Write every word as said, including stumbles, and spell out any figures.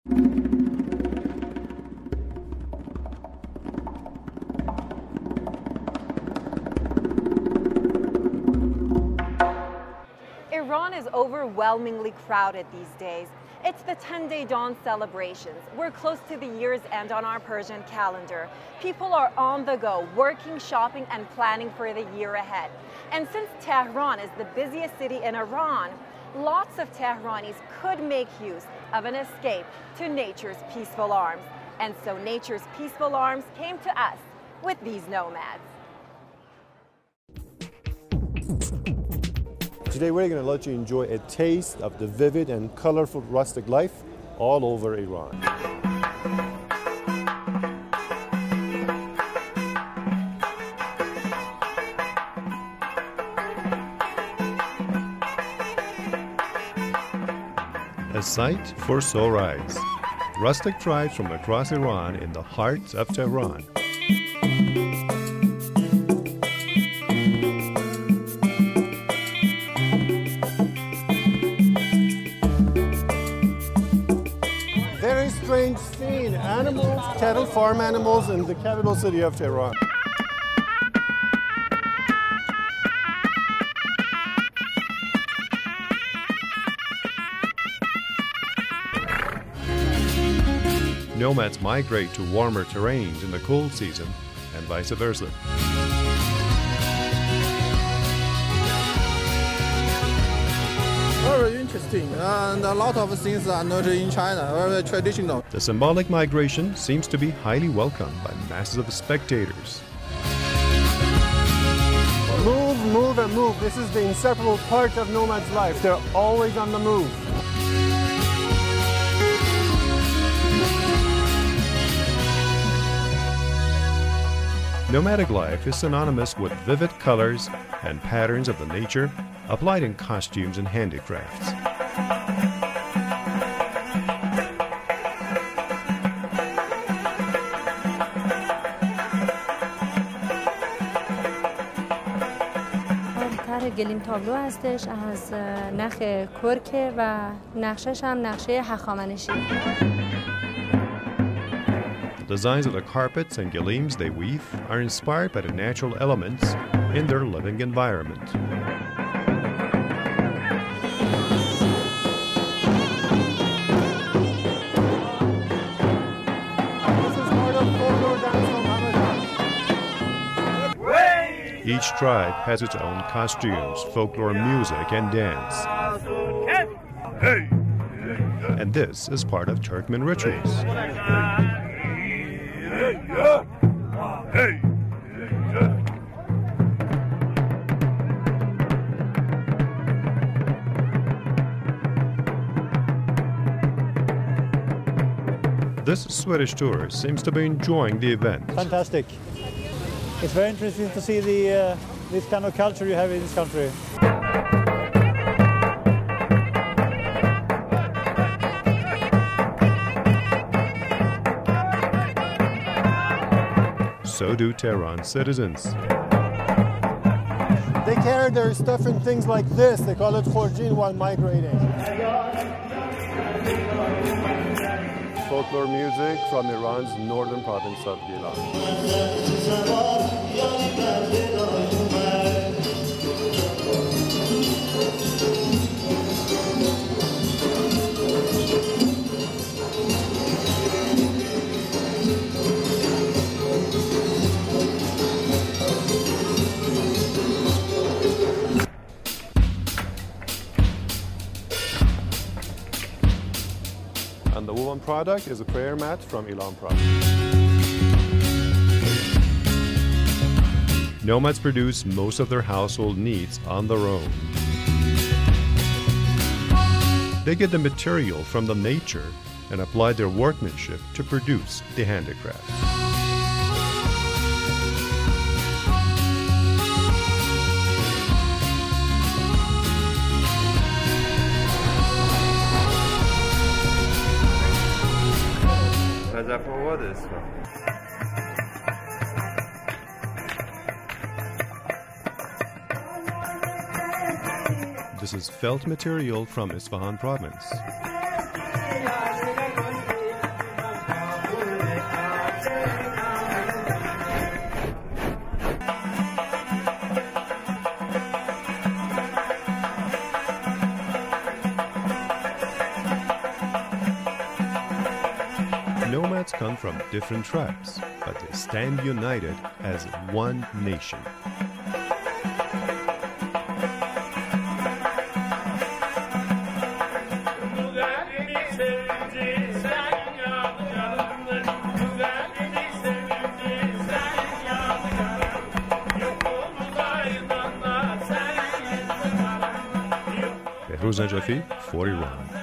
Iran is overwhelmingly crowded these days. It's the ten-day dawn celebrations. We're close to the year's end on our Persian calendar. People are on the go, working, shopping, and planning for the year ahead. And since Tehran is the busiest city in Iran, lots of Tehranis could make use of an escape to nature's peaceful arms. And so nature's peaceful arms came to us with these nomads. Today we're going to let you enjoy a taste of the vivid and colorful rustic life all over Iran. A sight for sore eyes. Rustic tribes from across Iran in the heart of Tehran. Very strange scene. Animals, cattle, farm animals in the capital city of Tehran. Nomads migrate to warmer terrains in the cool season and vice versa. Very interesting, and a lot of things are not in China, very traditional. The symbolic migration seems to be highly welcomed by masses of spectators. Move, move, and move. This is the inseparable part of nomads' life. They're always on the move. Nomadic life is synonymous with vivid colors and patterns of the nature applied in costumes and handicrafts. طرح گلیم تابلو هستش از نخ کرک و نقشش هم نقشه هخامنشی. The designs of the carpets and gelims they weave are inspired by the natural elements in their living environment. This is part of folklore dance from Hamadan. Each tribe has its own costumes, folklore music, and dance. And this is part of Turkmen rituals. This Swedish tourist seems to be enjoying the event. Fantastic. It's very interesting to see the uh, this kind of culture you have in this country. So do Tehran citizens. They carry their stuff in things like this. They call it khorjin while migrating. Folklore music from Iran's northern province of Gilan. And the woven product is a prayer mat from Ilan province. Nomads produce most of their household needs on their own. They get the material from the nature and apply their workmanship to produce the handicraft. This is felt material from Isfahan province. Scots come from different tribes, but they stand united as one nation. Behruz Najafi for Iran.